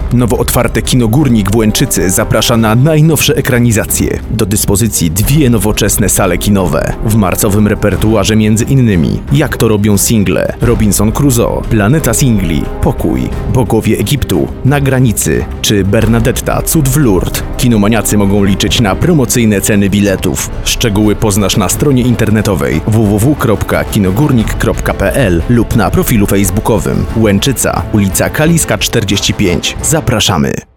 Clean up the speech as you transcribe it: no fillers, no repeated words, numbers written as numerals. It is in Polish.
Nowo otwarte Kino Górnik w Łęczycy zaprasza na najnowsze ekranizacje. Do dyspozycji 2 nowoczesne sale kinowe. W marcowym repertuarze m.in. Jak to robią single, Robinson Crusoe, Planeta Singli, Pokój, Bogowie Egiptu, Na granicy czy Bernadetta, Cud w Lourdes. Kinomaniacy mogą liczyć na promocyjne ceny biletów. Szczegóły poznasz na stronie internetowej www.kinogórnik.pl lub na profilu facebookowym. Łęczyca, ulica Kaliska 45. Zapraszamy!